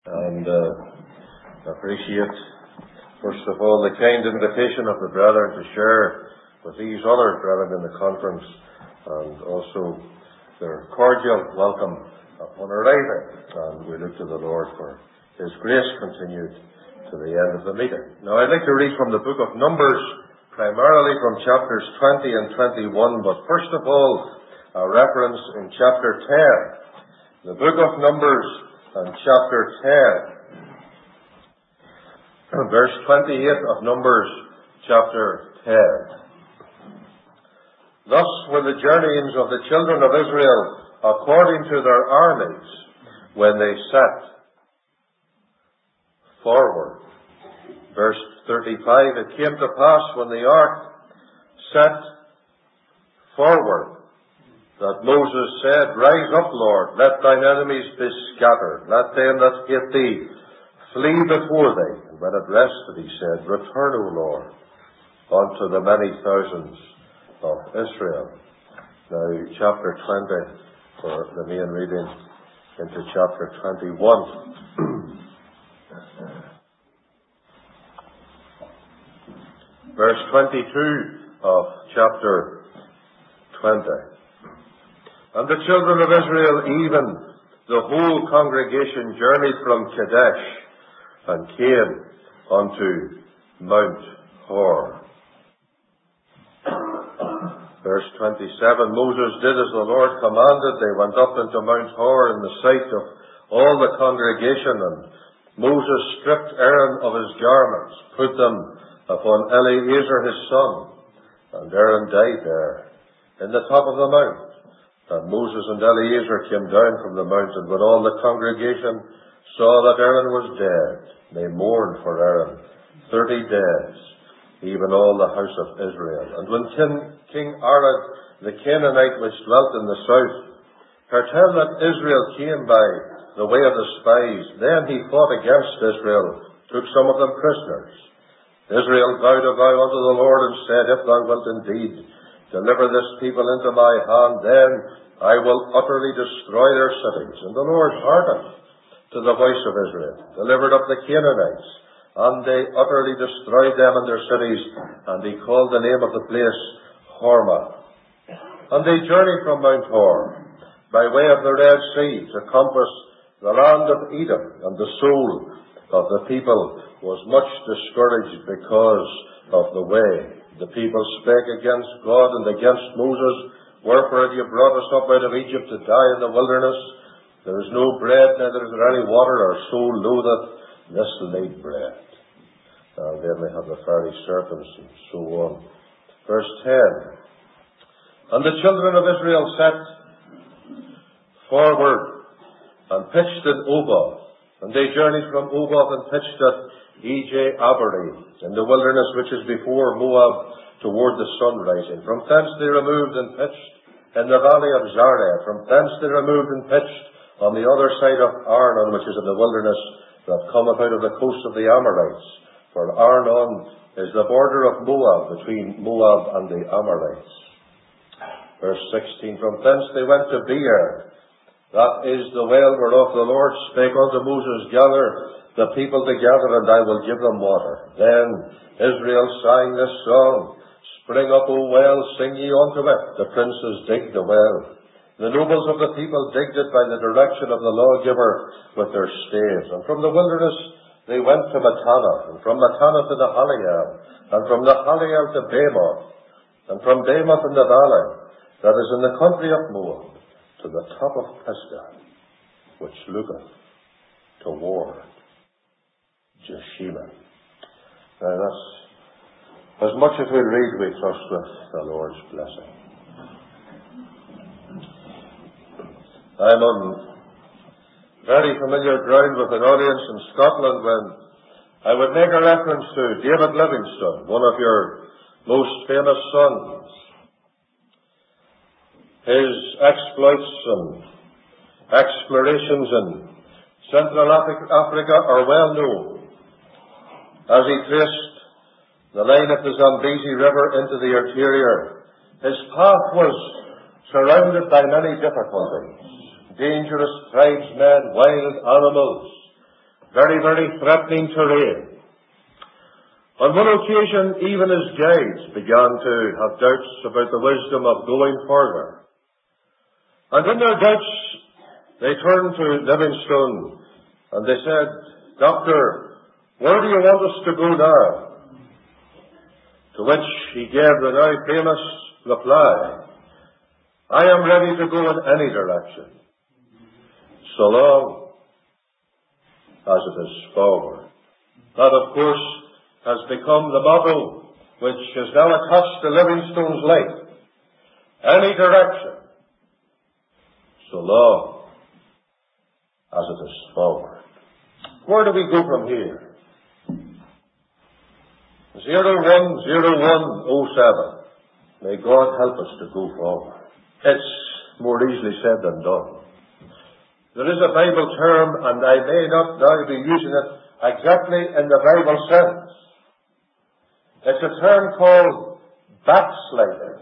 and appreciate, first of all, the kind invitation of the brethren to share with these other brethren in the conference, and also their cordial welcome upon arriving. And we look to the Lord for His grace continued to the end of the meeting. Now, I'd like to read from the book of Numbers, primarily from chapters 20 and 21, but first of all, a reference in chapter 10. The book of Numbers and chapter 10, verse 28 of Numbers chapter 10. Thus were the journeyings of the children of Israel according to their armies when they set forward. Verse 35, it came to pass when the ark set forward that Moses said, Rise up, Lord, let thine enemies be scattered, let them that hate thee flee before thee. And when it rested, he said, Return, O Lord, unto the many thousands of Israel. Now, chapter 20, for the main reading, into chapter 21. Verse 22 of chapter 20. And the children of Israel, even the whole congregation, journeyed from Kadesh and came unto Mount Hor. Verse 27, Moses did as the Lord commanded. They went up into Mount Hor in the sight of all the congregation, and Moses stripped Aaron of his garments, put them upon Eleazar his son, and Aaron died there in the top of the mount. And Moses and Eleazar came down from the mountain. When all the congregation saw that Aaron was dead, they mourned for Aaron 30 days, even all the house of Israel. And when King Arad the Canaanite, which dwelt in the south, heard tell that Israel came by the way of the spies, then he fought against Israel, took some of them prisoners. Israel vowed a vow unto the Lord and said, If thou wilt indeed deliver this people into my hand, then I will utterly destroy their cities. And the Lord hearkened to the voice of Israel, delivered up the Canaanites, and they utterly destroyed them and their cities, and he called the name of the place Hormah. And they journeyed from Mount Hor by way of the Red Sea to compass the land of Edom, and the soul of the people was much discouraged because of the way. The people spake against God and against Moses, Wherefore have you brought us up out of Egypt to die in the wilderness? There is no bread, neither is there any water. Our soul loatheth this laid bread. And then they have the fiery serpents and so on. Verse 10. And the children of Israel set forward and pitched in Oboth. And they journeyed from Oboth and pitched at Ije-Abari, in the wilderness which is before Moab, toward the sun rising. From thence they removed and pitched in the valley of Zareh. From thence they removed and pitched on the other side of Arnon, which is in the wilderness that cometh out of the coast of the Amorites. For Arnon is the border of Moab, between Moab and the Amorites. Verse 16. From thence they went to Beer. That is the well whereof the Lord spake unto Moses, Gather the people together, and I will give them water. Then Israel sang this song, Spring up, O well, sing ye unto it. The princes digged the well. The nobles of the people digged it by the direction of the lawgiver with their staves. And from the wilderness they went to Mattanah, and from Mattanah to the Haliel, and from the Haliel to Bamoth, and from Bamoth in the valley that is in the country of Moab, to the top of Pisgah, which looketh toward Jeshimon. Now that's as much as we read, we trust with the Lord's blessing. I'm on very familiar ground with an audience in Scotland when I would make a reference to David Livingstone, one of your most famous sons. His exploits and explorations in Central Africa are well known, as he traced the line of the Zambezi River into the interior. His path was surrounded by many difficulties. Dangerous tribesmen, wild animals, very, very threatening terrain. On one occasion, even his guides began to have doubts about the wisdom of going further. And in their doubts, they turned to Livingstone and they said, "Doctor, where do you want us to go now?" To which he gave the now famous reply, "I am ready to go in any direction, so long as it is forward." That, of course, has become the motto which is now attached to Livingstone's life. Any direction, so long as it is forward. Where do we go from here? 010107. May God help us to go forward. It's more easily said than done. There is a Bible term, and I may not now be using it exactly in the Bible sense. It's a term called backsliding.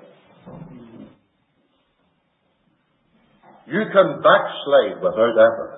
You can backslide without effort.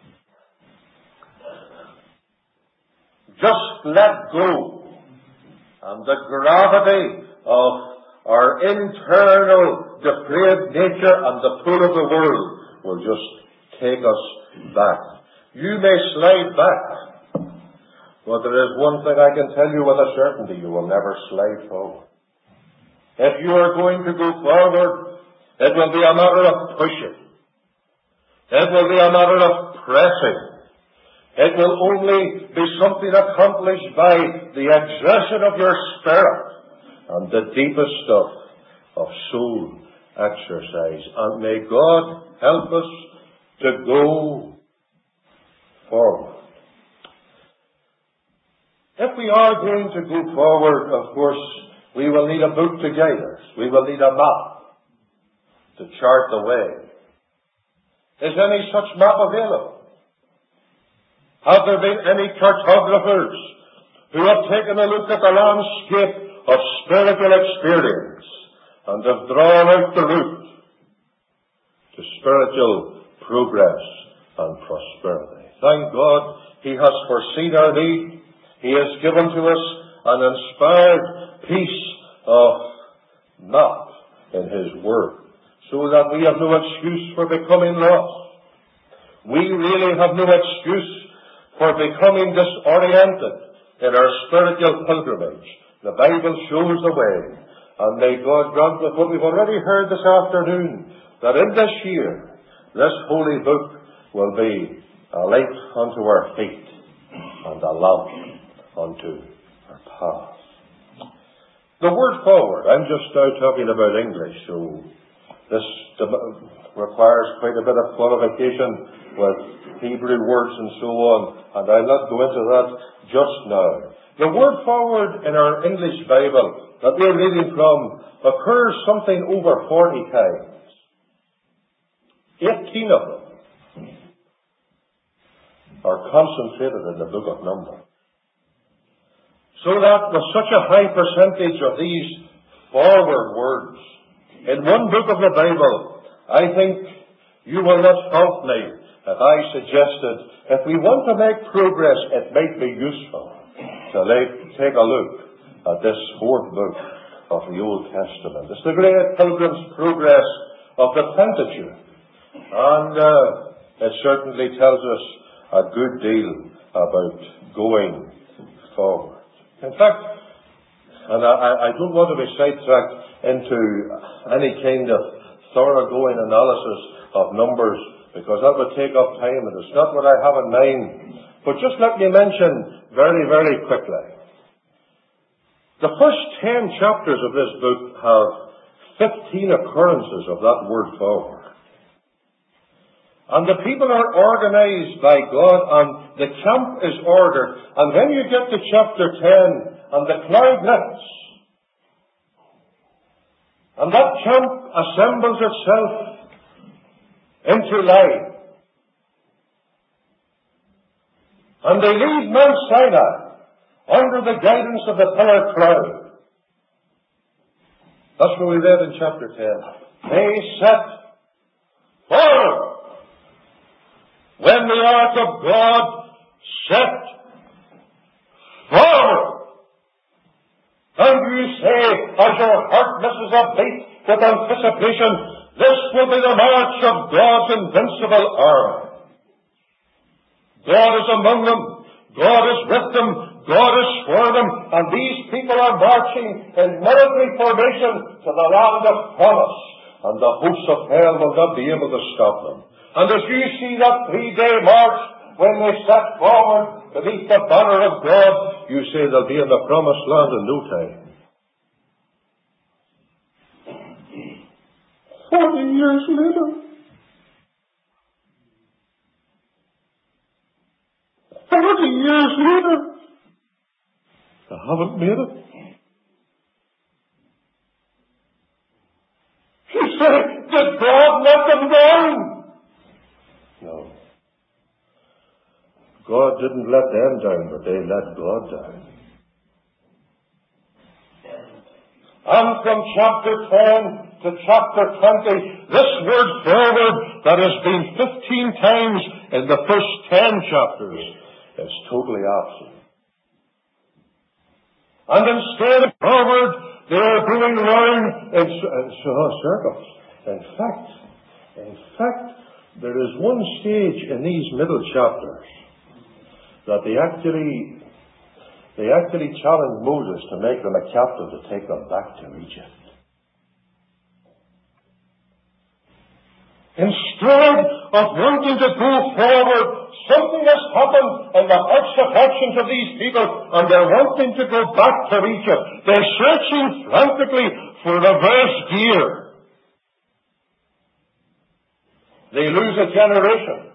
Just let go, and the gravity of our internal depraved nature and the pull of the world will just take us back. You may slide back, but there is one thing I can tell you with a certainty: you will never slide forward. If you are going to go forward, it will be a matter of pushing. It will be a matter of pressing. It will only be something accomplished by the exertion of your spirit and the deepest of soul exercise. And may God help us to go forward. If we are going to go forward, of course, we will need a book to guide us. We will need a map to chart the way. Is any such map available? Have there been any cartographers who have taken a look at the landscape of spiritual experience and have drawn out the route to spiritual progress and prosperity? Thank God He has foreseen our need. He has given to us an inspired piece of map in His Word, so that we have no excuse for becoming lost. We really have no excuse for becoming disoriented in our spiritual pilgrimage. The Bible shows the way, and may God grant with what we've already heard this afternoon, that in this year, this holy book will be a light unto our feet and a lamp unto our path. The word forward, I'm just now talking about English, so this requires quite a bit of qualification with Hebrew words and so on, and I'll not go into that just now. The word forward in our English Bible that we're reading from occurs something over 40 times. 18 of them are concentrated in the book of Numbers. So that with such a high percentage of these forward words in one book of the Bible, I think you will not fault me if I suggested, if we want to make progress, it might be useful to take a look at this fourth book of the Old Testament. It's the great Pilgrim's Progress of the Pentateuch. And it certainly tells us a good deal about going forward. In fact, and I don't want to be sidetracked into any kind of thoroughgoing analysis of Numbers, because that would take up time, and it's not what I have in mind. But just let me mention very, very quickly. The first 10 chapters of this book have 15 occurrences of that word forward. And the people are organized by God, and the camp is ordered. And when you get to chapter 10, and the cloud lifts, and that camp assembles itself into line, and they leave Mount Sinai under the guidance of the pillar cloud. That's what we read in chapter 10. They set forward when the ark of God set forward. And you say, as your heart misses a beat with anticipation, this will be the march of God's invincible army. God is among them. God is with them. God is for them. And these people are marching in military formation to the land of promise. And the hosts of hell will not be able to stop them. And as you see that 3-day march, when they set forward beneath the banner of God, you say they'll be in the promised land in no time. 40 years later, 40 years later, they haven't made it. You say, did God let them down? No. God didn't let them down, but they let God down. And from chapter 10 to chapter 20, this word forward that has been 15 times in the first 10 chapters is totally absent. And instead of forward, they are going round in circles. In fact, there is one stage in these middle chapters that they actually challenged Moses to make them a captive to take them back to Egypt. Instead of wanting to go forward, something has happened in the hearts of actions of these people, and they're wanting to go back to Egypt. They're searching frantically for reverse gear. They lose a generation.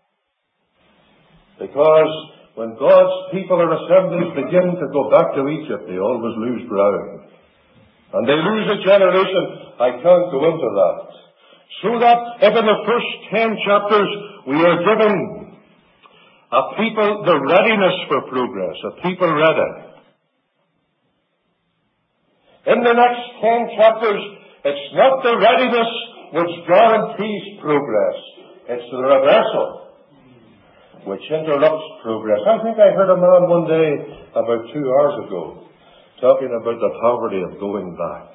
Because when God's people or assemblies begin to go back to Egypt, they always lose ground. And they lose a generation. I can't go into that. So that if in the first 10 chapters we are given a people, the readiness for progress, a people ready. In the next 10 chapters, it's not the readiness which guarantees progress. It's the reversal which interrupts progress. I think I heard a man one day, about 2 hours ago, talking about the poverty of going back.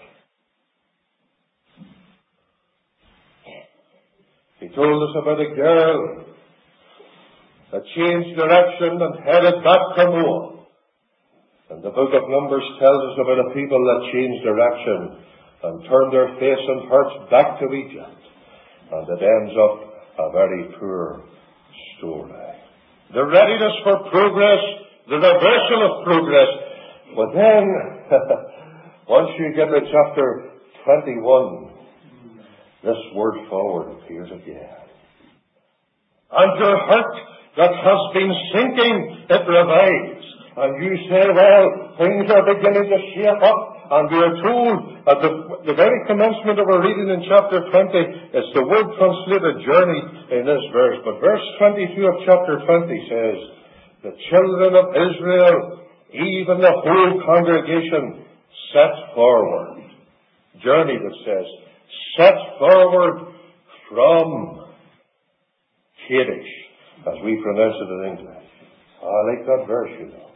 He told us about a girl that changed direction and headed back to Moab. And the book of Numbers tells us about a people that changed direction and turned their face and hearts back to Egypt. And it ends up a very poor story. The readiness for progress, the reversal of progress. But then, once you get to chapter 21, this word forward appears again. And your heart that has been sinking, it revives. And you say, well, things are beginning to shape up. And we are told at the very commencement of our reading in chapter 20, it's the word translated journey in this verse. But verse 22 of chapter 20 says, the children of Israel, even the whole congregation, set forward. Journey, that says, set forward from Kadesh, as we pronounce it in English. I like that verse, you know.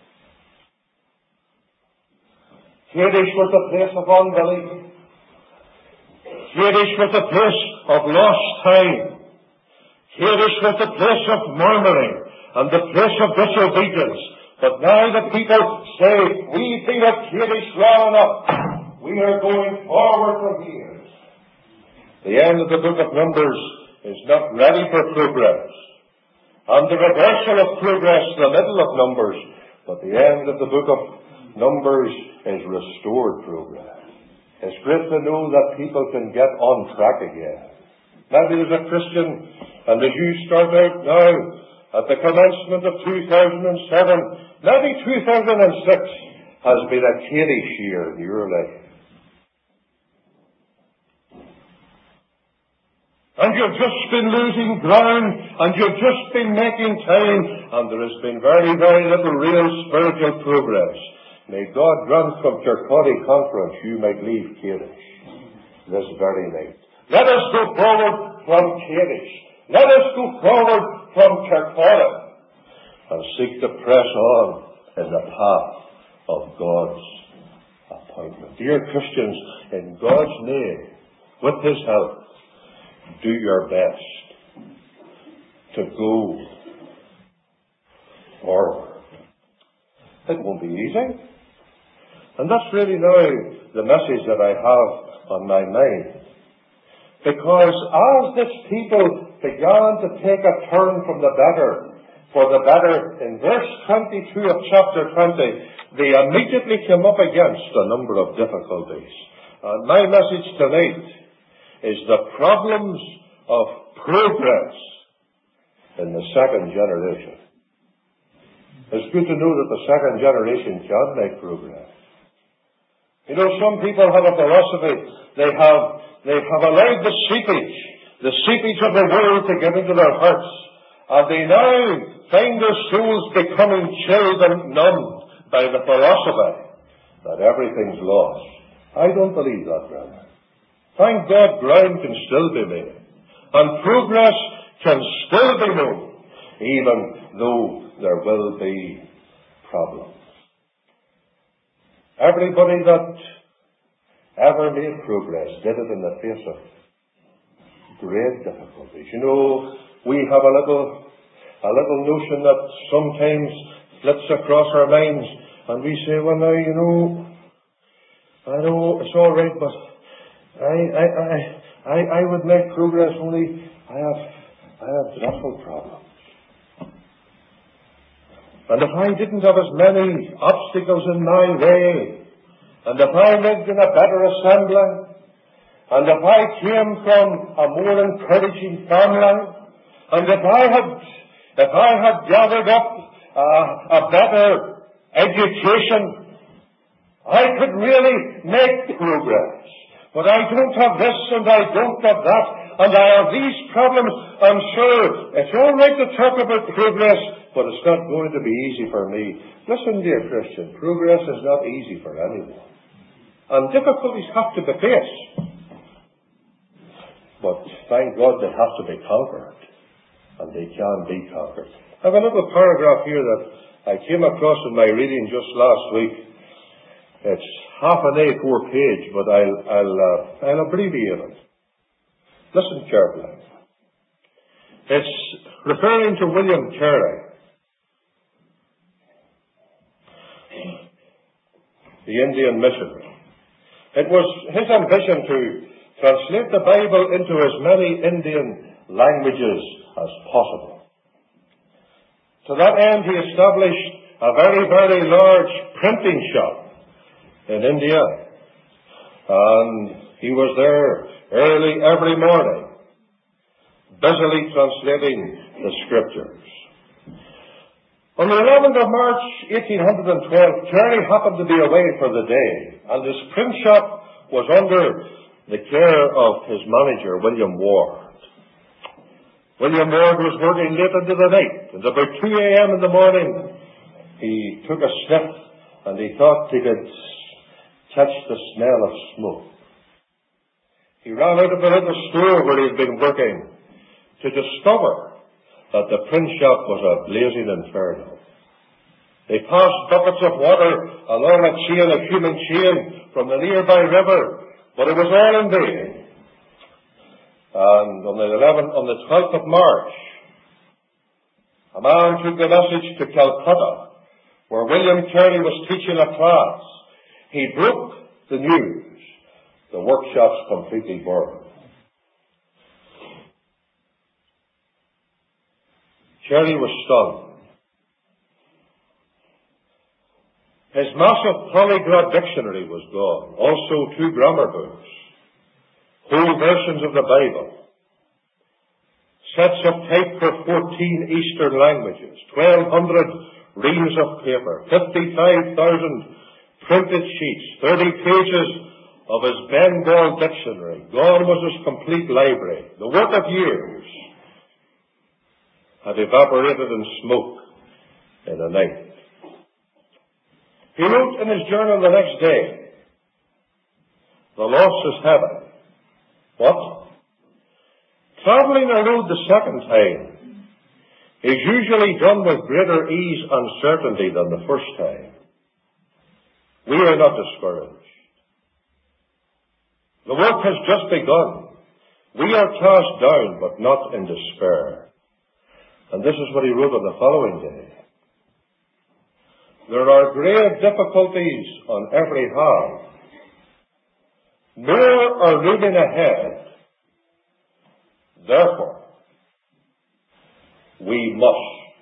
Kadesh was a place of unbelief. Kadesh was a place of lost time. Kadesh was a place of murmuring and the place of disobedience. But now the people say, we've been at Kadesh long enough. We are going forward from here. The end of the book of Numbers is not ready for progress. And the reversal of progress, the middle of Numbers. But the end of the book of Numbers is restored progress. It's great to know that people can get on track again. Maybe as a Christian, and as you start out now, at the commencement of 2007, maybe 2006 has been a Kadesh year in your life. And you've just been losing ground, and you've just been making time, and there has been very, very little real spiritual progress. May God grant from Kirkcaldy Conference you might leave Kadesh this very night. Let us go forward from Kadesh. Let us go forward from Kirkcaldy. and seek to press on in the path of God's appointment. Dear Christians, in God's name, with His help, do your best to go forward. It won't be easy. And that's really now the message that I have on my mind. Because as this people began to take a turn from the better, for the better, in verse 22 of chapter 20, they immediately came up against a number of difficulties. And my message tonight is the problems of progress in the second generation. It's good to know that the second generation can make progress. You know, some people have a philosophy. They have allowed the seepage of the world to get into their hearts, and they now find their souls becoming chilled and numbed by the philosophy that everything's lost. I don't believe that, brother. Thank God, ground can still be made, and progress can still be known, even though there will be problems. Everybody that ever made progress did it in the face of great difficulties. You know, we have a little notion that sometimes flits across our minds, and we say, well, now, you know, I know it's all right, but I would make progress, only I have dreadful problems. And if I didn't have as many obstacles in my way, and if I lived in a better assembly, and if I came from a more encouraging family, and if I had gathered up a better education, I could really make progress. But I don't have this and I don't have that, and I have these problems. I'm sure it's all right to talk about progress, but it's not going to be easy for me. Listen, dear Christian, progress is not easy for anyone. And difficulties have to be faced. But thank God they have to be conquered. And they can be conquered. I have a little paragraph here that I came across in my reading just last week. It's half an A4 page, but I'll abbreviate it. Listen carefully. It's referring to William Carey, the Indian missionary. It was his ambition to translate the Bible into as many Indian languages as possible. To that end, he established a very, very large printing shop in India. And he was there early every morning, busily translating the scriptures. On the 11th of March, 1812, Carey happened to be away for the day, and his print shop was under the care of his manager, William Ward. William Ward was working late into the night, and about 2 a.m. in the morning, he took a sniff, and he thought he could catch the smell of smoke. He ran out of the little store where he'd been working to discover that the print shop was a blazing inferno. They passed buckets of water along a human chain from the nearby river, but it was all in vain. And on the 12th of March, a man took the message to Calcutta, where William Carey was teaching a class. He broke the news. The workshop's completely burned. Carey was stunned. His massive polyglot dictionary was gone. Also 2 grammar books, whole versions of the Bible, sets of type for 14 Eastern languages, 1,200 reams of paper, 55,000 printed sheets, 30 pages of his Bengal dictionary. Gone was his complete library. The work of years had evaporated in smoke in a night. He wrote in his journal the next day, "The loss is heavy." What? Travelling a road the second time, is usually done with greater ease and certainty than the first time. We are not discouraged. The work has just begun. We are cast down, but not in despair. And this is what he wrote on the following day. There are grave difficulties on every hand. More are looming ahead. Therefore, we must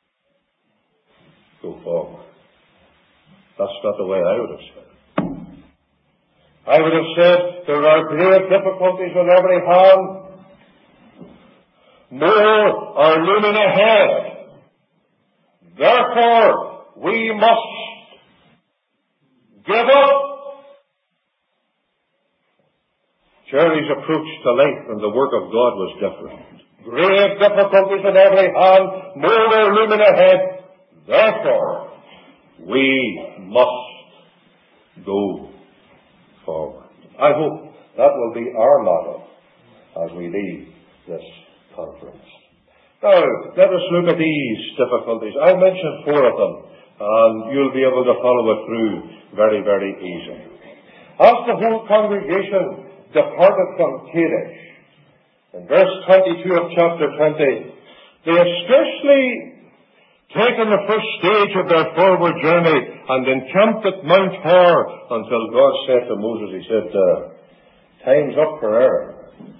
go forward. That's not the way I would have said it. I would have said, there are grave difficulties on every hand. More are looming ahead. Therefore, we must give up. Jerry's approach to life and the work of God was different. Grave difficulties on every hand, more are looming ahead. Therefore, we must go forward. I hope that will be our motto as we leave this conference. Now, let us look at these difficulties. I mentioned 4 of them, and you'll be able to follow it through very, very easily. As the whole congregation departed from Kadesh, in verse 22 of chapter 20, they had scarcely taken the first stage of their forward journey and encamped at Mount Hor until God said to Moses, he said, time's up for Aaron.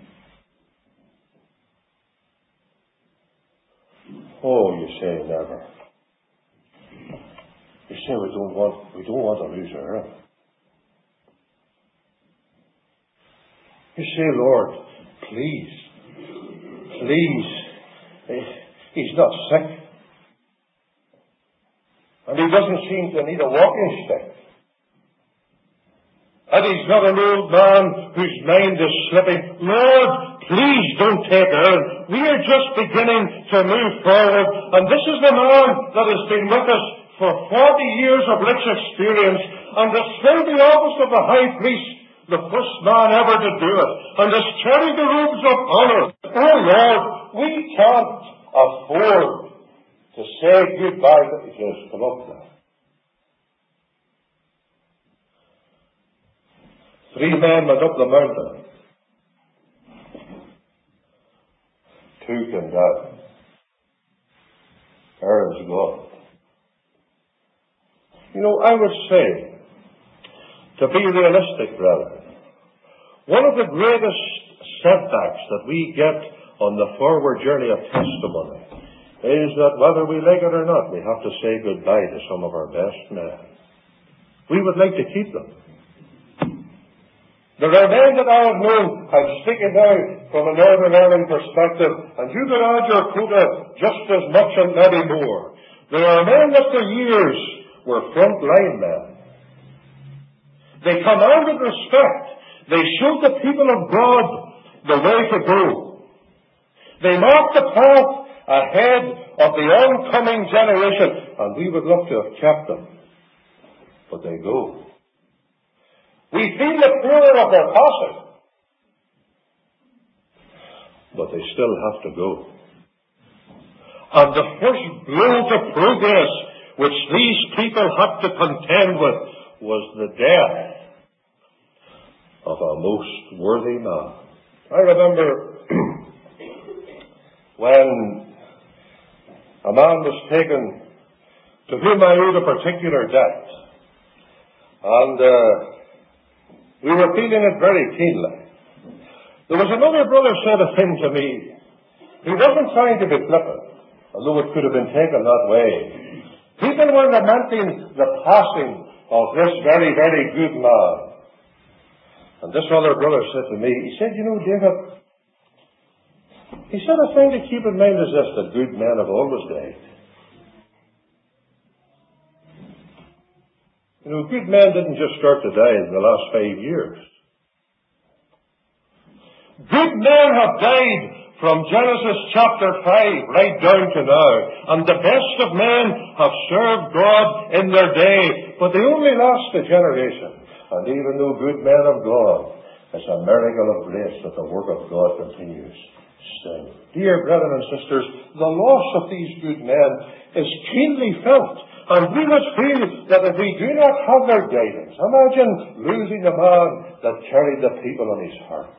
Oh, you say never. You say we don't want to lose Aaron. You say, Lord, please, he's not sick. And he doesn't seem to need a walking stick. And he's not an old man whose mind is slipping. Lord, please don't take Aaron. We are just beginning to move forward. And this is the man that has been with us for 40 years of rich experience and has filled the office of the high priest, the first man ever to do it, and has carried the robes of honor. Oh Lord, we can't afford to say goodbye to he says, come up now. 3 men went up the mountain. 2 came down. Aaron's gone. You know, I would say, to be realistic, brethren, one of the greatest setbacks that we get on the forward journey of testimony is that whether we like it or not, we have to say goodbye to some of our best men. We would like to keep them. There are men that I have known, I'm speaking now from a Northern Ireland perspective, and you could add your quota just as much and maybe more. There are men that for years were front-line men. They commanded respect. They showed the people of God the way to go. They marked the path ahead of the oncoming generation, and we would love to have kept them. But they go. We feel the fear of their passing, but they still have to go. And the first blow to progress which these people had to contend with was the death of a most worthy man. I remember when a man was taken to whom I owed a particular debt, and we were feeling it very keenly. There was another brother said a thing to me. He wasn't trying to be flippant, although it could have been taken that way. People were lamenting the passing of this very, very good man. And this other brother said to me, he said, you know, David, he said a thing to keep in mind is this, that good men have always died. You know, good men didn't just start to die in the last 5 years. Good men have died from Genesis chapter 5 right down to now. And the best of men have served God in their day, but they only last a generation. And even though good men have gone, it's a miracle of grace that the work of God continues still. Do Dear brethren and sisters, the loss of these good men is keenly felt. And we must feel that if we do not have their guidance, imagine losing the man that carried the people on his heart.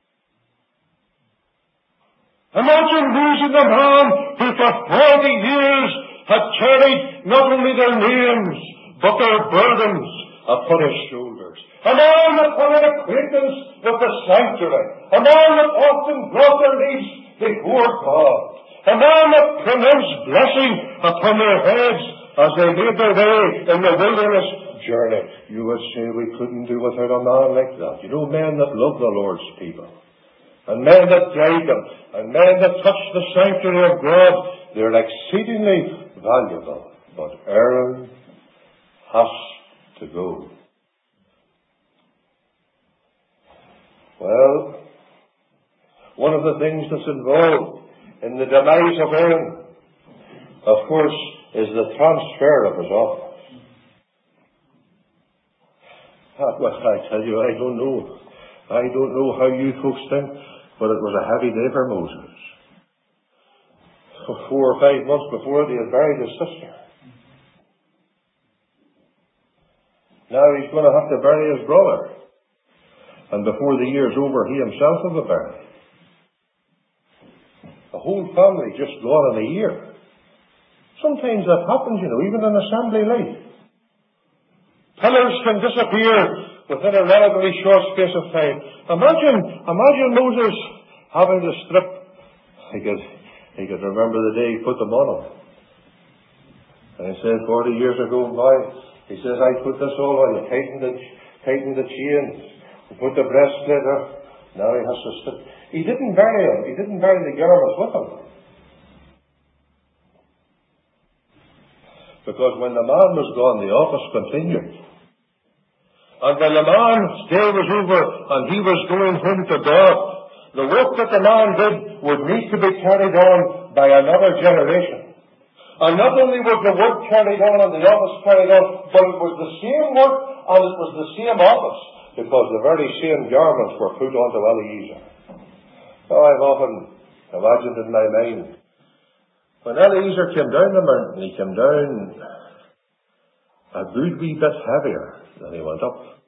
Imagine losing the man who for 40 years had carried not only their names, but their burdens upon his shoulders. A man that had an acquaintance with the sanctuary. A man that often brought their needs before God. A man that pronounced blessing upon their heads as they made their way in the wilderness journey. You would say we couldn't do without a man like that. You know, men that love the Lord's people. And men that guide them. And men that touch the sanctuary of God. They're exceedingly valuable. But Aaron has to go. Well, one of the things that's involved in the demise of Aaron, of course, is the transfer of his office. Well, I tell you, I don't know. I don't know how you folks think, but it was a heavy day for Moses. 4 or 5 months before, they had buried his sister. Now he's going to have to bury his brother. And before the year's over, he himself will be buried. The whole family just gone in a year. Sometimes that happens, you know, even in assembly life. Pillars can disappear within a relatively short space of time. Imagine Moses having to strip. He could remember the day he put them on him. And he said, 40 years ago, he says, I put this all on you, tighten the chains, and put the breastplate up. Now he has to strip. He didn't bury him. He didn't bury the garments with him. Because when the man was gone, the office continued. And when the man's day was over and he was going home to God, the work that the man did would need to be carried on by another generation. And not only was the work carried on and the office carried on, but it was the same work and it was the same office, because the very same garments were put onto Eliezer. Oh, I've often imagined in my mind, when Eliezer came down the mountain, he came down a good wee bit heavier than he went up.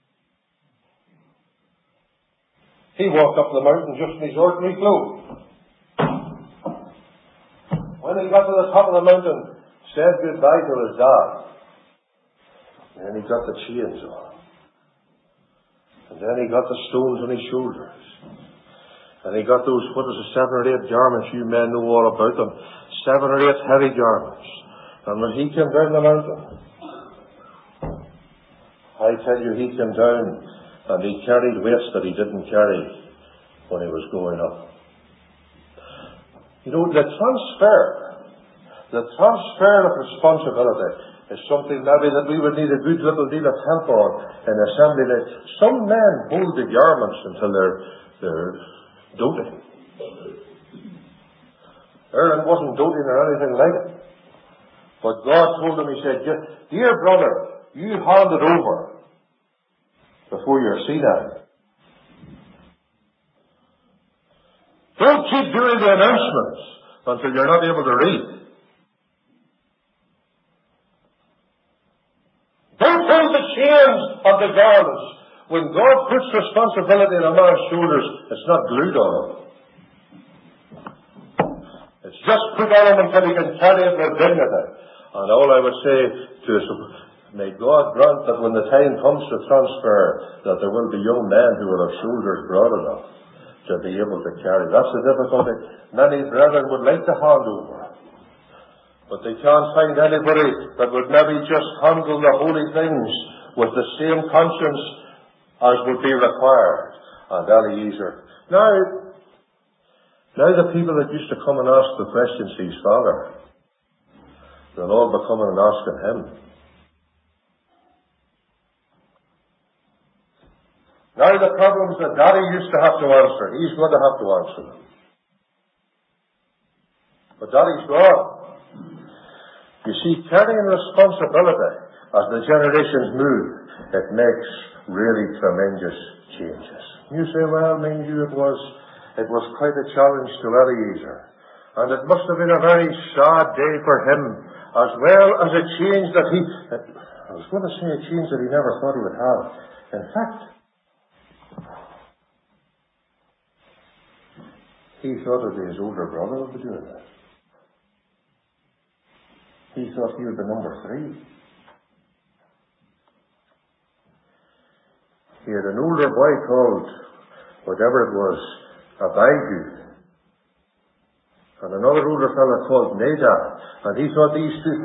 He walked up the mountain just in his ordinary clothes. When he got to the top of the mountain, said goodbye to his dad. And then he got the chains on. And then he got the stones on his shoulders. And he got those, 7 or 8 garments, you men know all about them. 7 or 8 heavy garments. And when he came down the mountain, I tell you, he came down and he carried weights that he didn't carry when he was going up. You know, the transfer of responsibility is something maybe that we would need a good little deal of help on in assembly. Some men hold the garments until they're doting. Aaron wasn't doting or anything like it. But God told him, he said, dear brother, you hand it over before you're senile. Don't keep doing the announcements until you're not able to read. Don't hold the chains of the garments. When God puts responsibility on a man's shoulders, it's not glued on him. It's just put on him until he can carry it with dignity. And all I would say to us, may God grant that when the time comes to transfer, that there will be young men who will have shoulders broad enough to be able to carry. That's the difficulty. Many brethren would like to hand over, but they can't find anybody that would maybe just handle the holy things with the same conscience as would be required. And Eliezer. Now the people that used to come and ask the questions to his father, they'll all be coming and asking him. Now the problems that Daddy used to have to answer, he's going to have to answer them. But Daddy's gone. You see, carrying responsibility as the generations move, it makes really tremendous changes. You say, well, mind you, it it was quite a challenge to Eliezer. And it must have been a very sad day for him, as well as a change that I was going to say a change that he never thought he would have. In fact, he thought that his older brother would be doing this. He thought he would be number 3. He had an older boy called, whatever it was, Abihu. And another older fellow called Nadab. And he thought these two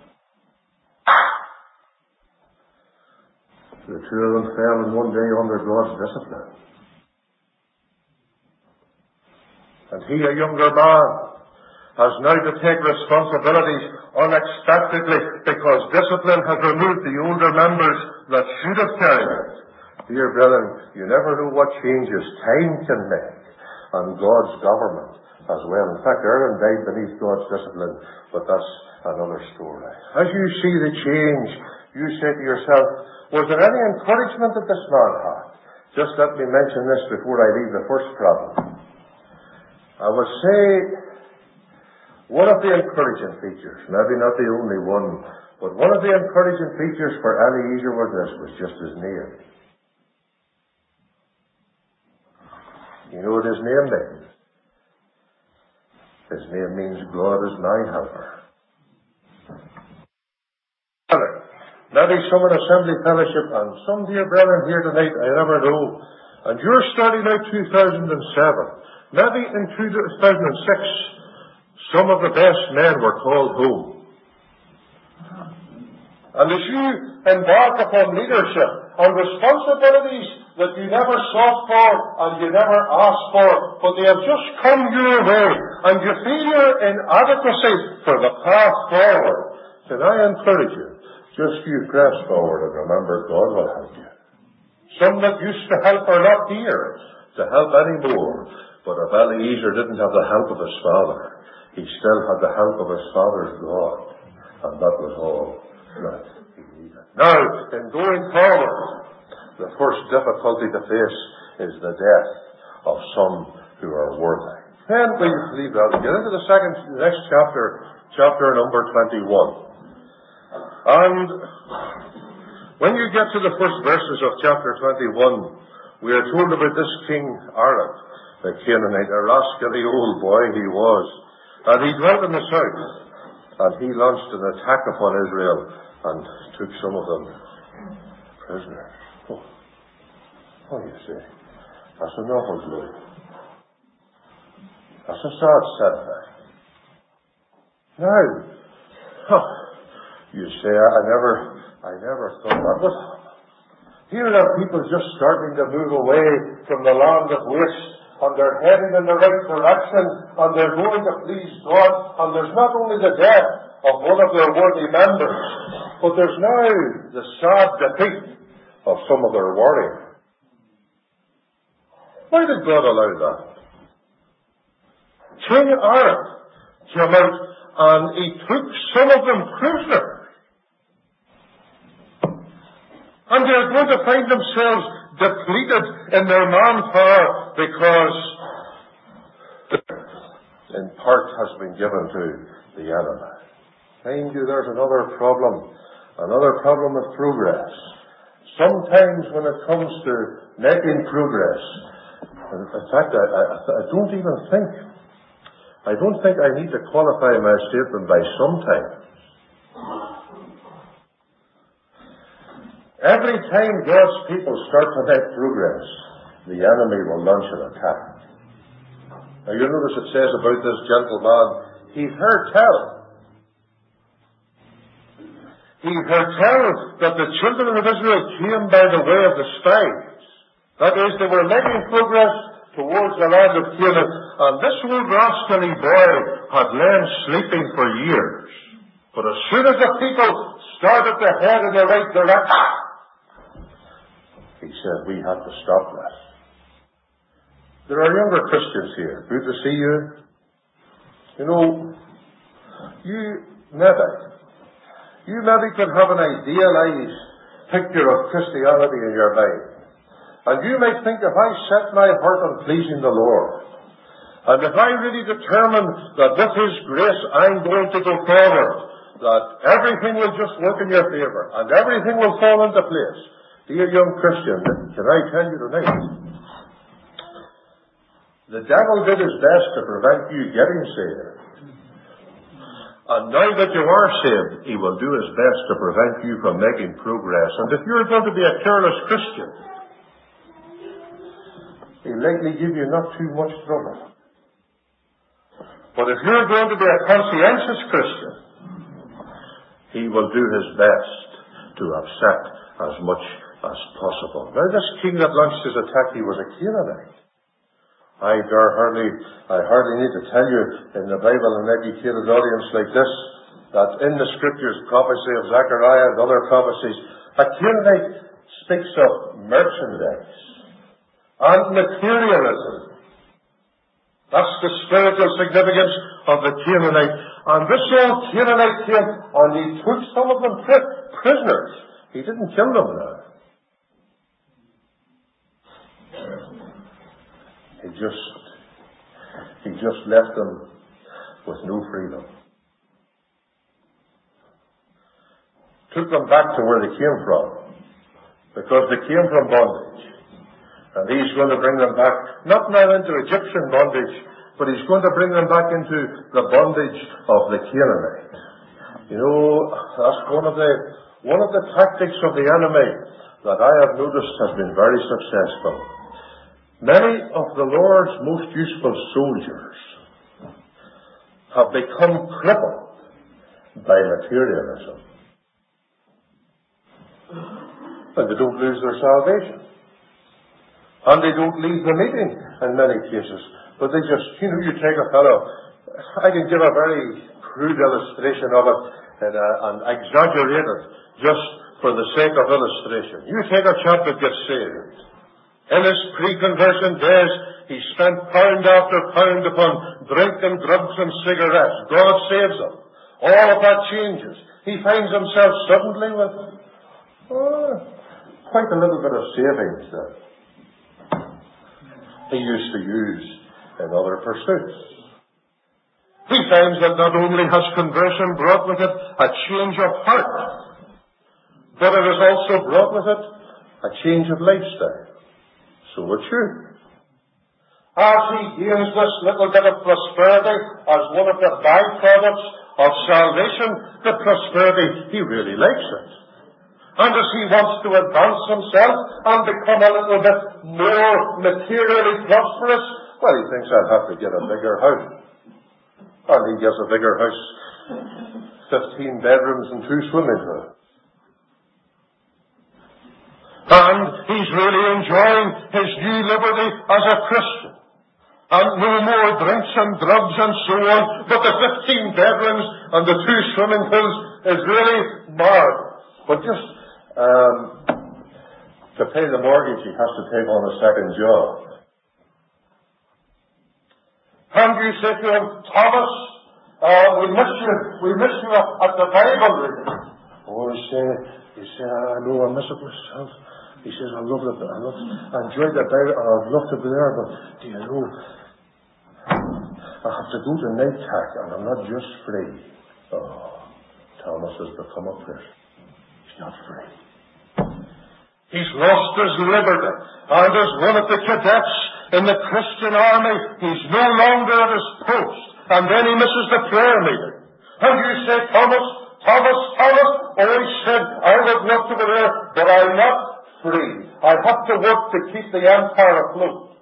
the two of them fell in one day under God's discipline. And he, a younger man, has now to take responsibilities unexpectedly because discipline has removed the older members that should have carried it. Dear brethren, you never know what changes time can make, and God's government as well. In fact, Aaron died beneath God's discipline, but that's another story. As you see the change, you say to yourself, was there any encouragement that this man had? Just let me mention this before I leave the first problem. I would say one of the encouraging features, maybe not the only one, but one of the encouraging features for Eliezer was just his name. You know what his name means? His name means God is my helper. Maybe some in Assembly Fellowship and some dear brethren here tonight, I never know. And you're starting out 2007. Maybe in 2006, some of the best men were called home. And as you embark upon leadership and responsibilities that you never sought for and you never asked for, but they have just come your way, and you feel your inadequacy for the path forward, then I encourage you, just you press forward and remember God will help you. Some that used to help are not here to help anymore. But if Eliezer didn't have the help of his father, he still had the help of his father's God. And that was all that he needed. Now, in going forward, the first difficulty to face is the death of some who are worthy. Then we leave that and get into the next chapter number 21. And when you get to the first verses of chapter 21, we are told about this king Arad, the Canaanite, a rascally old boy he was. And he dwelt in the south, and he launched an attack upon Israel and took some of them prisoners. Oh, you see, that's an awful blow. That's a sad setback. Now, you say, I never thought that would happen. Here are people just starting to move away from the land of waste, and they're heading in the right direction, and they're going to please God, and there's not only the death of one of their worthy members, but there's now the sad defeat of some of their warriors. Why did God allow that? King Arad came out and he took some of them prisoners. And they're going to find themselves depleted in their manpower because in part has been given to the enemy. Mind you, there's another problem of progress. Sometimes when it comes to making progress, in fact, I don't think I need to qualify my statement by sometimes. Every time God's people start to make progress, the enemy will launch an attack. Now you notice it says about this gentleman, he heard tell that the children of Israel came by the way of the spies. That is, they were making progress towards the land of Canaan, and this old rascally boy had lain sleeping for years. But as soon as the people started to head in the right direction, he said, we have to stop this. There are younger Christians here. Good to see you. You know, you maybe can have an idealized picture of Christianity in your mind. And you might think, if I set my heart on pleasing the Lord, And if I really determine that with His grace I'm going to go forward, that everything will just work in your favor, and everything will fall into place, dear young Christian, can I tell you tonight, the devil did his best to prevent you getting saved. And now that you are saved, he will do his best to prevent you from making progress. And if you're going to be a careless Christian, he'll likely give you not too much trouble. But if you're going to be a conscientious Christian, he will do his best to upset as much as possible. Now, this king that launched his attack, he was a Canaanite. I hardly need to tell you in the Bible, an educated audience like this, that in the Scriptures, prophecy of Zechariah and other prophecies, a Canaanite speaks of merchandise and materialism. That's the spiritual significance of the Canaanite. And this old Canaanite came and he took some of them prisoners. He didn't kill them now. He just left them with no freedom. Took them back to where they came from, because they came from bondage. And he's going to bring them back, not now into Egyptian bondage, but he's going to bring them back into the bondage of the Canaanite. You know, that's one of the tactics of the enemy that I have noticed has been very successful. Many of the Lord's most useful soldiers have become crippled by materialism. And they don't lose their salvation. And they don't leave the meeting in many cases. But they just, you take a fellow, I can give a very crude illustration of it and exaggerate it just for the sake of illustration. You take a chap that gets saved. In his pre-conversion days, he spent pound after pound upon drink and drugs and cigarettes. God saves him. All of that changes. He finds himself suddenly with quite a little bit of savings that he used to use in other pursuits. He finds that not only has conversion brought with it a change of heart, but it has also brought with it a change of lifestyle. So it should. As he gains this little bit of prosperity as one of the byproducts of salvation, the prosperity, he really likes it. And as he wants to advance himself and become a little bit more materially prosperous, well, he thinks I'll have to get a bigger house. And he gets a bigger house, 15 bedrooms and 2 swimming pools. And he's really enjoying his new liberty as a Christian. And no more drinks and drugs and so on, but the 15 bedrooms and the 2 swimming pools is really marvelous. But just to pay the mortgage, he has to take on a second job. And you say to him, Thomas, we miss you at the Bible reading. Oh, he said, I know I miss it myself. He says, I enjoyed the Bible and I'd love to be there, but do you know, I have to go to night tack and I'm not just free. Oh, Thomas has become a prisoner. He's not free. He's lost his liberty. And as one of the cadets in the Christian army, he's no longer at his post. And then he misses the prayer meeting. And you say, Thomas, oh, he said, I would love to be there, but I'm not free. I have to work to keep the empire afloat.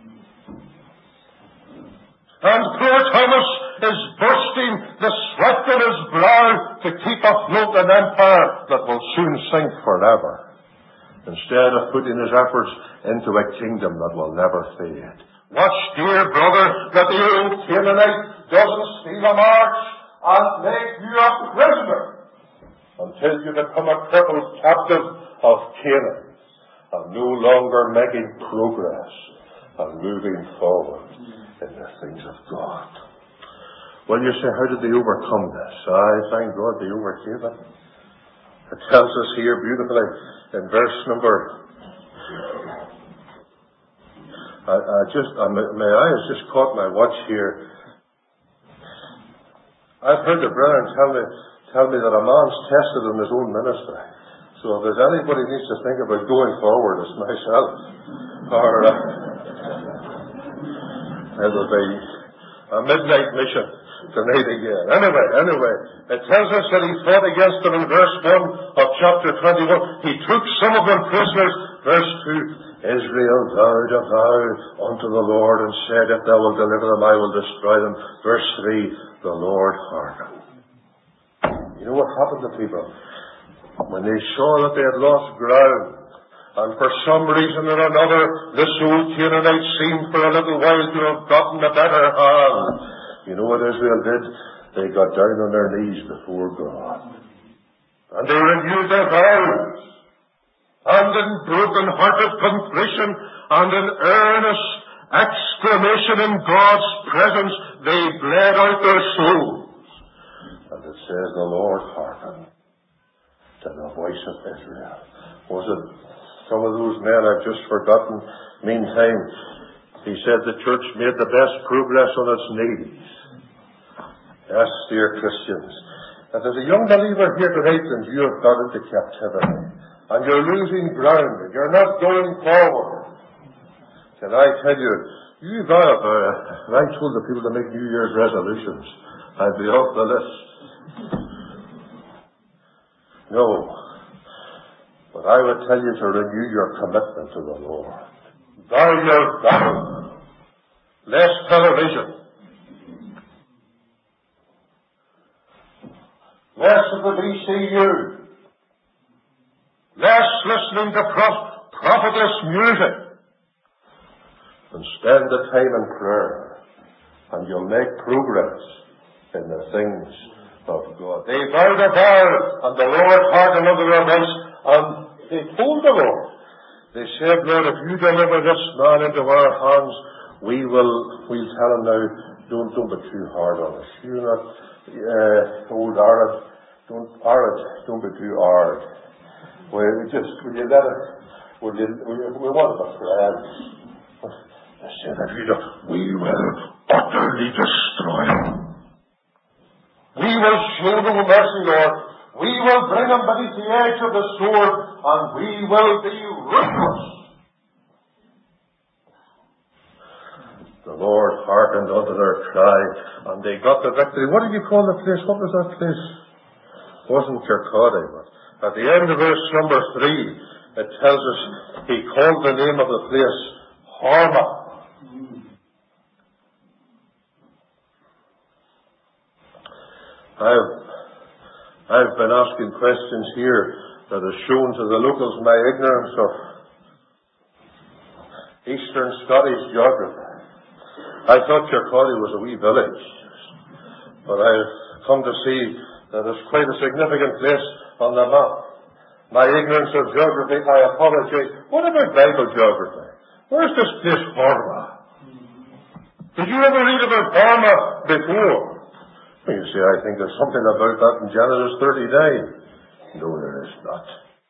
And poor Thomas is bursting the sweat in his brow to keep afloat an empire that will soon sink forever, instead of putting his efforts into a kingdom that will never fade. Watch, dear brother, that the old Canaanite doesn't steal a march and make you a prisoner until you become a crippled captive of Canaan and no longer making progress and moving forward in the things of God. Well, you say, how did they overcome this? I thank God they overcame it. It tells us here beautifully in verse number My eye has just caught my watch here. I've heard the brethren tell me that a man's tested in his own ministry. So if there's anybody needs to think about going forward, it's myself. Or it'll be a midnight mission tonight again. Anyway, it tells us that he fought against them in verse 1 of chapter 21. He took some of them prisoners. Verse 2, Israel vowed a vow unto the Lord and said, if thou wilt deliver them, I will destroy them. Verse 3, the Lord hearkened. You know what happened to people? When they saw that they had lost ground, and for some reason or another, this old Canaanite seemed for a little while to have gotten a better hand. You know what Israel did? They got down on their knees before God. And they renewed their vows. And in broken-hearted contrition and in earnest exclamation in God's presence, they bled out their souls. And it says the Lord hearkened to the voice of Israel. Was it some of those men I've just forgotten? Meantime, he said the church made the best progress on its knees. Yes, dear Christians. If there's a young believer here tonight and you have got into captivity, and you're losing ground, and you're not going forward, can I tell you, you've got to, I told the people to make New Year's resolutions. I'd be off the list. No. But I would tell you to renew your commitment to the Lord. Vow your vow. Less television. Less of the VCU. Less listening to profitless music. And spend the time in prayer. And you'll make progress in the things of God. They vowed a vow, and the Lord hearkened unto their voice, and they told the Lord. They said, Lord, if you deliver this man into our hands, we'll tell him now, don't be too hard on us. You're not old Arad. Don't be too hard. Will you let it? We want a friend. They said, we will utterly destroy him. We will show no mercy, Lord. We will bring him beneath the edge of the sword, and we will be ruthless. The Lord hearkened unto their cry, and they got the victory. What did you call the place? What was that place? It wasn't Kirkcaldy, but at the end of verse number 3, it tells us he called the name of the place Hormah. I've been asking questions here that has shown to the locals my ignorance of Eastern Scottish geography. I thought Kirkcaldy was a wee village, but I've come to see that it's quite a significant place on the map. My ignorance of geography, I apologize. What about Bible geography? Where's this place Hormah? Did you ever read about Hormah before? You see, I think there's something about that in Genesis 39. No, there is not.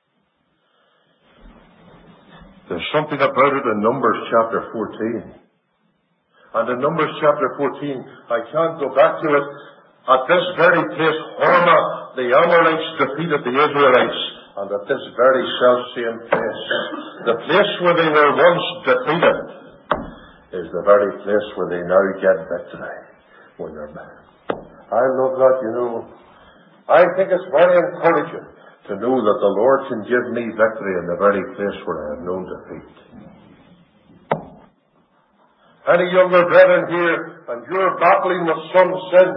There's something about it in Numbers chapter 14. And in Numbers chapter 14, I can't go back to it. At this very place, Hormah, the Amorites defeated the Israelites. And at this very self-same place, the place where they were once defeated, is the very place where they now get victory. When they're back. I love that, you know. I think it's very encouraging to know that the Lord can give me victory in the very place where I have known defeat. Any younger brethren here, and you're battling with some sin,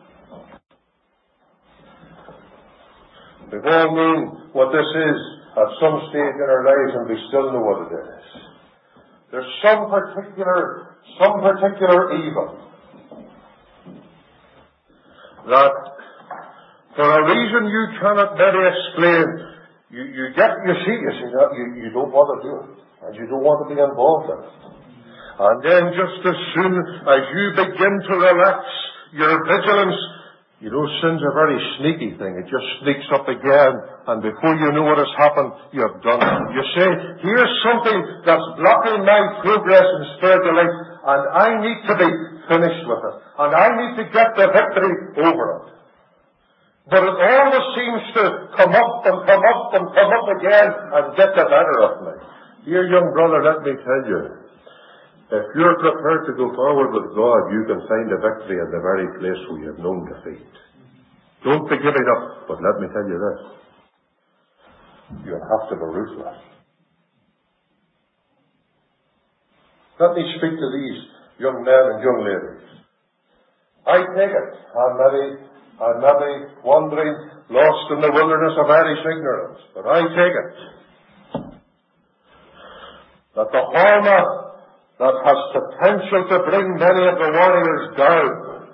we've all known what this is at some stage in our lives, and we still know what it is. There's some particular evil that, for a reason you cannot better explain, you don't want to do it, and you don't want to be involved in it. And then just as soon as you begin to relax your vigilance, You know, sin's a very sneaky thing. It just sneaks up again, and before you know what has happened, you've done it. You say, here's something that's blocking my progress in spiritual life, and I need to be finished with it, and I need to get the victory over it. But it always seems to come up and come up and come up again and get the better of me. Dear young brother, let me tell you, if you're prepared to go forward with God, you can find a victory in the very place where you have known defeat. Don't be giving up, but let me tell you this. You'll have to be ruthless. Let me speak to these young men and young ladies. I take it, I'm maybe wandering, lost in the wilderness of Irish ignorance, but I take it that the horma that has potential to bring many of the warriors down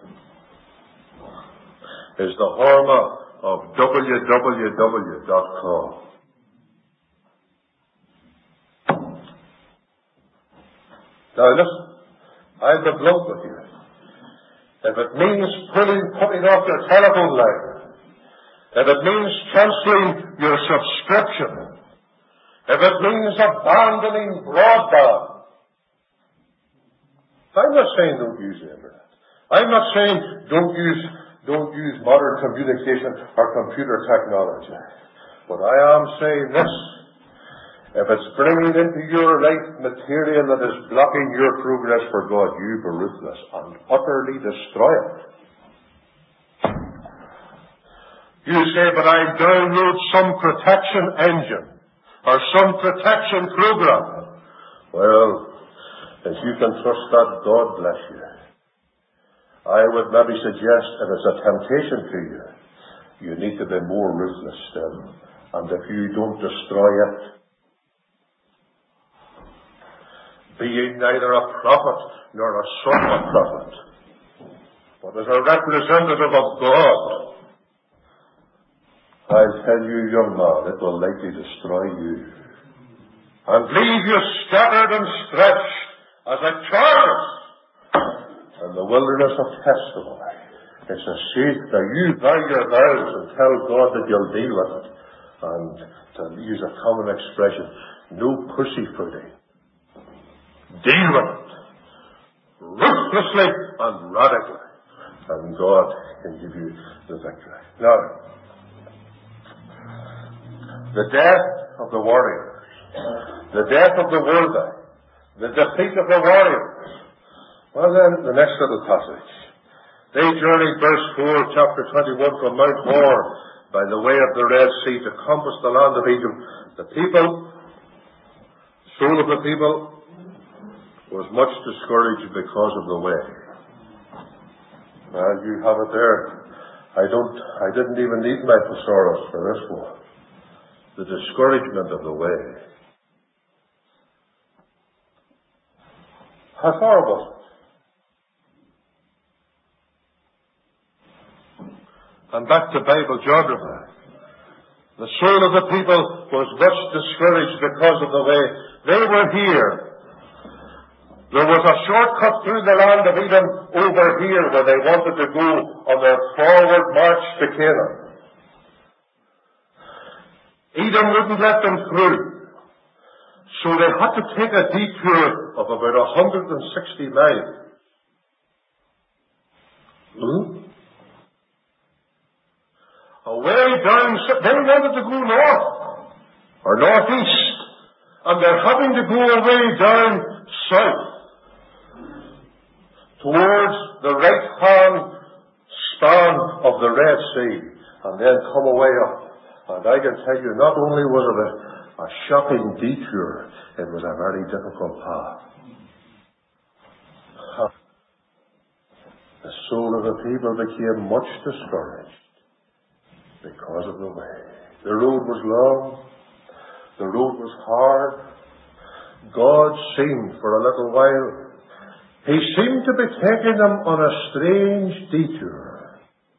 is the horma of www.com. Now listen, I'll be blunt with you. If it means putting off your telephone line, if it means cancelling your subscription, if it means abandoning broadband, I'm not saying don't use the internet. I'm not saying don't use modern communication or computer technology. But I am saying this. If it's bringing into your life material that is blocking your progress for God, you be ruthless and utterly destroy it. You say, but I download some protection engine or some protection program. Well, if you can trust that, God bless you. I would maybe suggest if it's a temptation to you, you need to be more ruthless still. And if you don't destroy it, being neither a prophet nor a son of a prophet, but as a representative of God, I'll tell you, young man, it will likely destroy you and leave you scattered and stretched as a carcass in the wilderness of testimony. It's a seat that you vow your vows and tell God that you'll deal with it. And to use a common expression, no pussyfooting. Deal with it ruthlessly and radically, and God can give you the victory. Now, the death of the warriors, the death of the worthy, the defeat of the warriors. Well then, the next little passage. They journeyed, verse 4, chapter 21, from Mount Hor by the way of the Red Sea to compass the land of Egypt. The people, soul of the people, was much discouraged because of the way. Well, you have it there. I didn't even need my thesaurus for this one. The discouragement of the way. How far was it? And back to Bible geography. The soul of the people was much discouraged because of the way. They were here. There was a shortcut through the land of Edom over here where they wanted to go on their forward march to Canaan. Edom wouldn't let them through. So they had to take a detour of about 160 miles. Away down, they wanted to go north or northeast, and they're having to go away down south towards the right-hand span of the Red Sea, and then come away up. And I can tell you, not only was it a shocking detour, it was a very difficult path. The soul of the people became much discouraged because of the way. The road was long. The road was hard. God seemed, for a little while, He seemed to be taking them on a strange detour.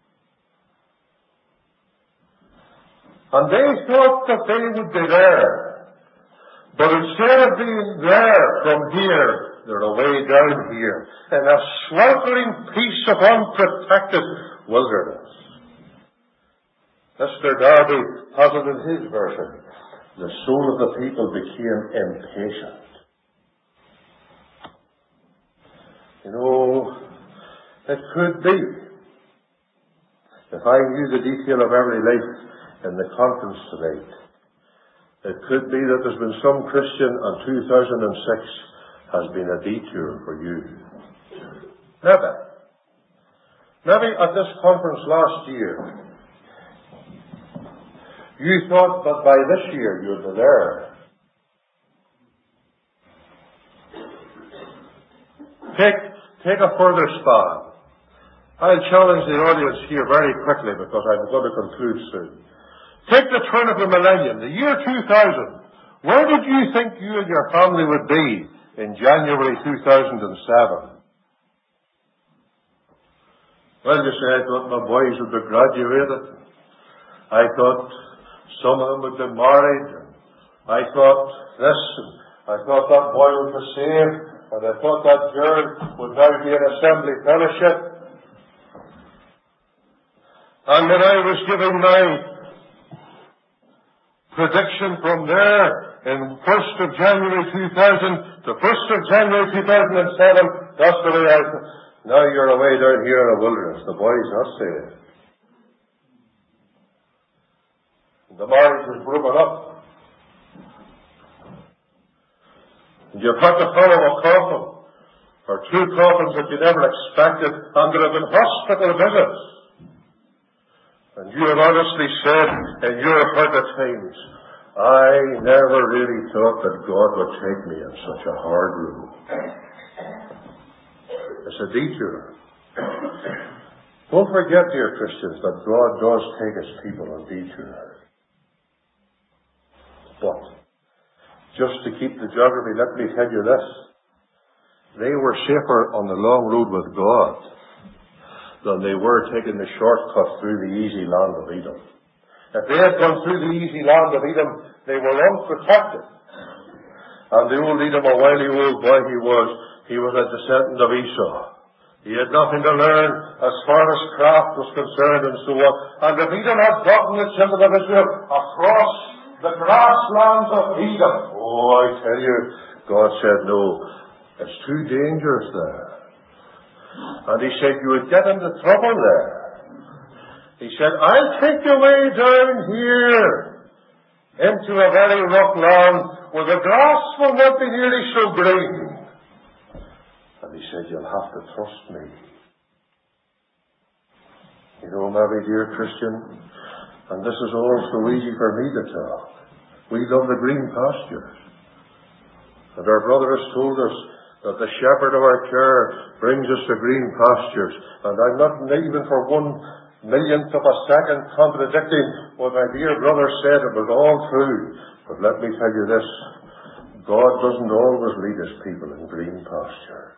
And they thought that they would be there. But instead of being there from here, they're away down here in a sweltering piece of unprotected wilderness. Mr. Darby has it in his version. The soul of the people became impatient. You know, it could be, if I knew the detail of every life in the conference tonight, it could be that there's been some Christian and 2006 has been a detour for you. Maybe at this conference last year, you thought that by this year you'd be there. Take a further span. I'll challenge the audience here very quickly because I'm going to conclude soon. Take the turn of the millennium, the year 2000. Where did you think you and your family would be in January 2007? Well, you say, I thought my boys would be graduated. I thought some of them would be married. I thought this. I thought that boy would be saved. And I thought that girl would now be in Assembly Fellowship. And when I was giving my prediction from there in 1st of January 2000 to 1st of January 2007, that's the way I thought. Now you're away down here in the wilderness. The boy's not saved. The marriage is broken up. And you've had to follow a coffin, or two coffins that you never expected, and there have been hospital visits. And you have honestly said in your heart at times, I never really thought that God would take me in such a hard room. It's a detour. Don't forget, dear Christians, that God does take his people on detours. But, just to keep the geography, let me tell you this. They were safer on the long road with God than they were taking the shortcut through the easy land of Edom. If they had gone through the easy land of Edom, they were unprotected. And the old Edom, a wily old boy he was a descendant of Esau. He had nothing to learn as far as craft was concerned and so on. And if Edom had gotten the children of Israel across the grasslands of Edom, oh, I tell you, God said, no, it's too dangerous there. And he said, you would get into trouble there. He said, I'll take you way down here into a very rough land where the grass will not be nearly so green. And he said, you'll have to trust me. You know, maybe, dear Christian, and this is all so easy for me to talk, we love the green pastures. And our brother has told us that the shepherd of our care brings us to green pastures. And I'm not even for 1/1,000,000th of a second contradicting what my dear brother said. It was all true. But let me tell you this. God doesn't always lead his people in green pasture.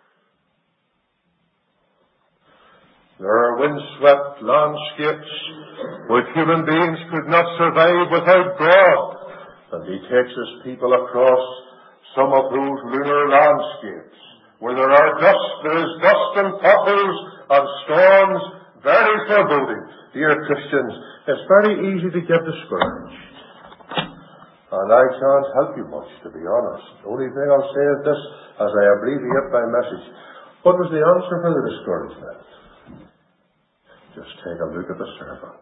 There are windswept landscapes where human beings could not survive without God. And he takes his people across some of those lunar landscapes where there is dust and potholes and storms, very foreboding. Dear Christians, it's very easy to get discouraged. And I can't help you much, to be honest. The only thing I'll say is this, as I abbreviate my message. What was the answer for the discouragement? Just take a look at the serpent.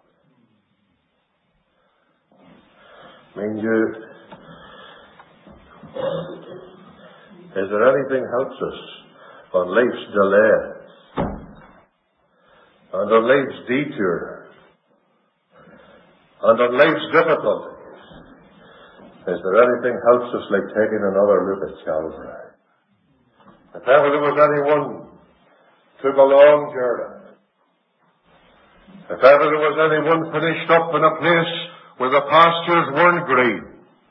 Mind you, is there anything helps us on life's delays and on life's detour and on life's difficulties? Is there anything helps us like taking another look at Calvary? If ever there was anyone took a long journey, if ever there was anyone finished up in a place where the pastures weren't green,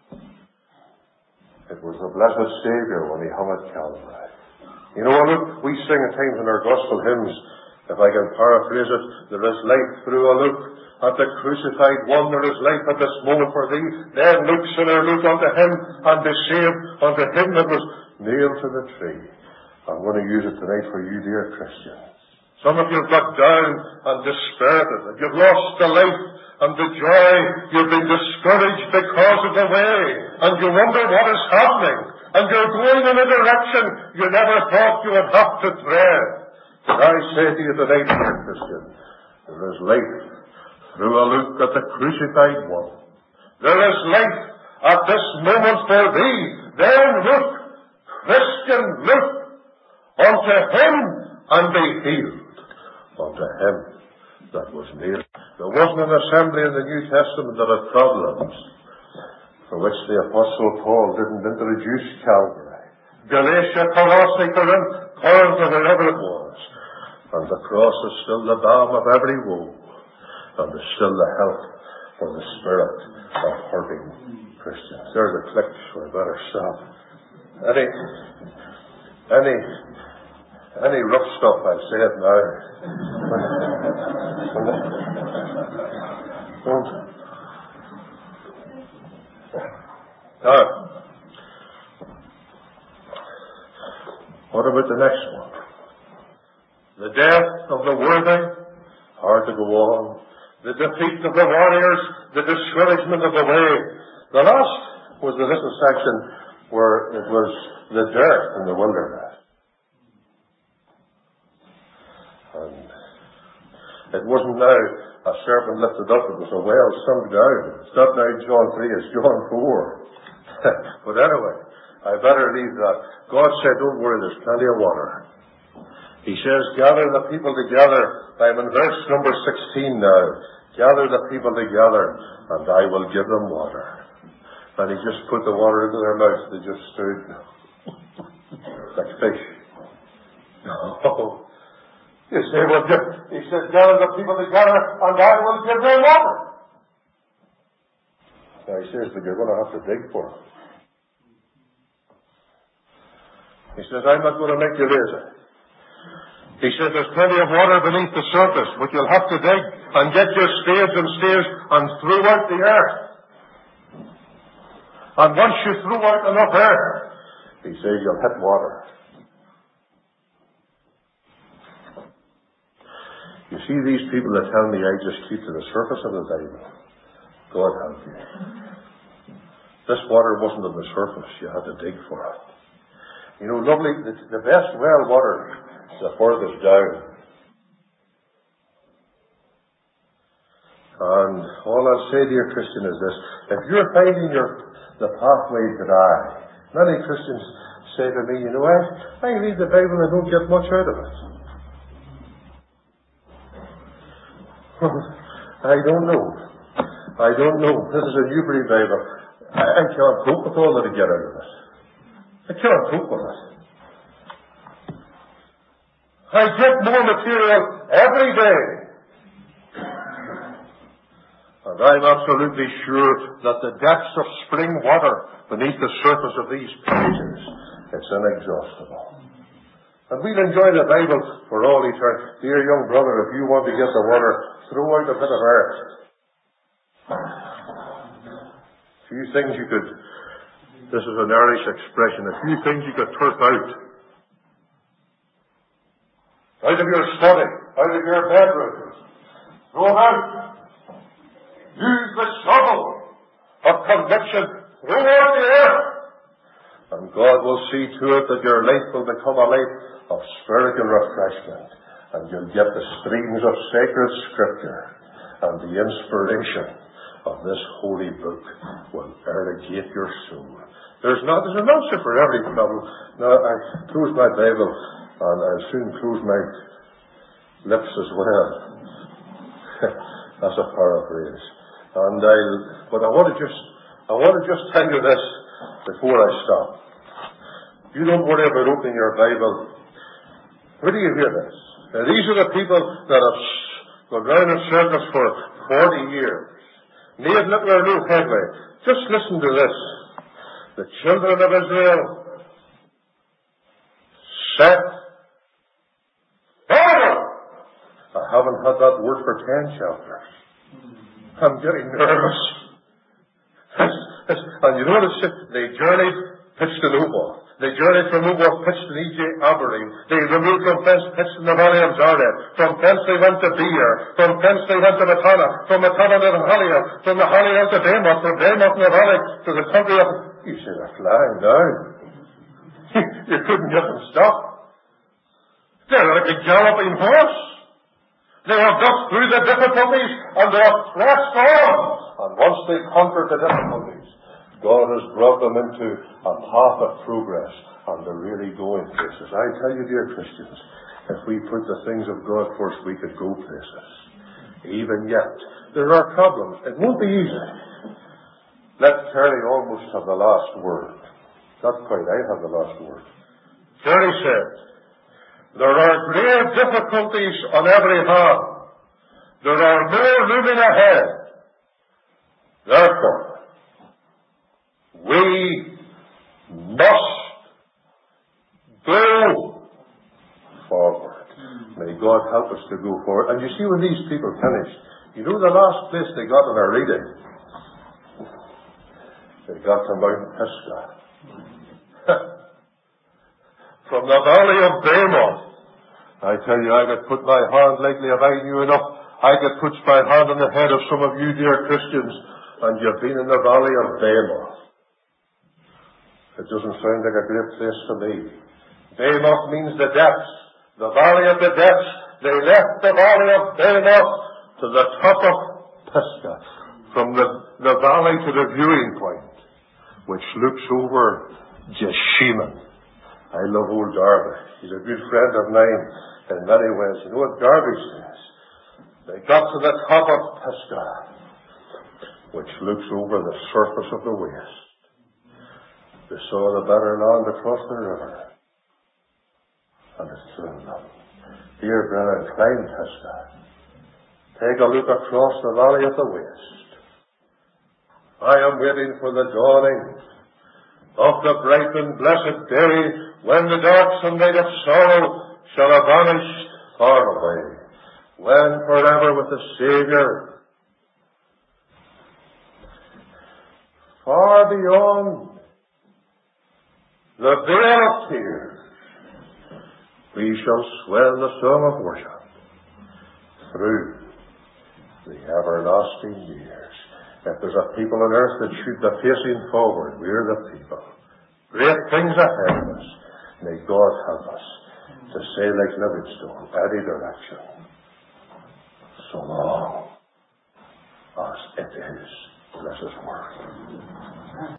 it was the blessed Saviour when he hung at Calvary. You know, look, we sing at times in our gospel hymns, if I can paraphrase it, there is light through a look at the crucified one, there is life at this moment for thee. Then look, sinner, look unto him, and be saved unto him that was nailed to the tree. I'm going to use it tonight for you, dear Christian. Some of you have got down and dispirited, and you've lost the life and the joy. You've been discouraged because of the way, and you wonder what is happening, and you're going in a direction you never thought you would have to tread. But I say to you tonight, dear Christian, there is life through a look at the crucified one. There is life at this moment for thee. Then look, Christian, look unto him and be healed, unto him that was nailed. There wasn't an assembly in the New Testament that had problems for which the Apostle Paul didn't introduce Calvary. Galatia, Colossae, Corinth, or wherever it was. And the cross is still the balm of every woe, and is still the help for the spirit of hurting Christians. There's a click, so I better stop. Any rough stuff, I'll say it now. Now, what about the next one? The death of the worthy, hard to go on. The defeat of the warriors, the discouragement of the way. The last was the little section where it was the dearth in the wilderness. And it wasn't now a serpent lifted up, it was a whale sunk down. It's not now John 3, it's John 4. But anyway, I better leave that. God said, don't worry, there's plenty of water. He says, gather the people together. I'm in verse number 16 now. Gather the people together, and I will give them water. And he just put the water into their mouths. They just stood like fish. No. You say, well, he said, gather the people together, and I will give them water. Now he says, but you're going to have to dig for it. He says, I'm not going to make you lazy. He said, there's plenty of water beneath the surface, but you'll have to dig and get your spades and staves and throw out the earth. And once you throw out enough earth, he says, you'll hit water. You see these people that tell me I just keep to the surface of the Bible. God help you. This water wasn't on the surface. You had to dig for it. You know, lovely, the best well water is the furthest down. And all I'll say to you, Christian, is this. If you're finding the pathway dry, many Christians say to me, you know, I read the Bible and I don't get much out of it. I don't know. This is a Newbury Bible. I can't cope with all that I get out of it. I can't cope with it. I get more material every day. And I'm absolutely sure that the depths of spring water beneath the surface of these pages, it's inexhaustible. And we'll enjoy the Bible for all eternity. Dear young brother, if you want to get the water, throw out a bit of earth. A few things you could, this is an Irish expression, a few things you could turf out. Out of your study, out of your bedroom. Throw them out. Use the shovel of conviction. Throw out the earth. And God will see to it that your life will become a life of spiritual refreshment. And you'll get the streams of sacred scripture. And the inspiration of this holy book will irrigate your soul. There's an answer for every problem. Now, I close my Bible, and I'll soon close my lips as well. That's a paraphrase. But I want to just tell you this before I stop. You don't worry about opening your Bible. Where do you hear this? Now, these are the people that have gone round in circles for 40 years. Made little or no headway. Just listen to this. The children of Israel set forward. I haven't had that word for 10 chapters. I'm getting nervous. And you notice they journeyed, pitched an opal. They journeyed from Ugo pitched in E.J. Aberdeen. They removed from thence pitched in the valley of Zardet. From thence they went to Beer. From thence they went to Matana. From Matana to Halier. From the Halier to Bamoth. From Bamoth in the valley to the country of... You see, they're flying down. You couldn't get them stopped. They're like a galloping horse. They have got through the difficulties and they have pressed on. And once they conquered the difficulties, God has brought them into a path of progress, and they're really going places. I tell you, dear Christians, if we put the things of God first, we could go places. Even yet, there are problems. It won't be easy. Let Terry almost have the last word. Not quite, I have the last word. Terry said, there are great difficulties on every hand. There are more looming ahead. Therefore, we must go forward. May God help us to go forward. And you see, when these people finished, you know the last place they got in our reading? They got to Mount Pisgah. From the valley of Bamoth. I tell you, I could put my hand lately, if I knew enough, I could put my hand on the head of some of you, dear Christians, and you've been in the valley of Bamoth. It doesn't sound like a great place to me. Bamoth means the depths. The valley of the depths. They left the valley of Bamoth to the top of Pisgah. From the valley to the viewing point, which looks over Jesheman. I love old Darby. He's a good friend of mine in many ways. You know what Darby says? They got to the top of Pisgah, which looks over the surface of the waste. They saw the better land across the river, and it thrilled them. Dear brethren, climb Pisgah. Take a look across the valley of the waste. I am waiting for the dawning of the bright and blessed day when the darksome night of sorrow shall have vanished far away, when forever with the Saviour, far beyond the veil of tears, we shall swell the song of worship through the everlasting years. If there's a people on earth that should be facing forward, we're the people. Great things ahead of us. May God help us to say like Livingstone, any direction. So long.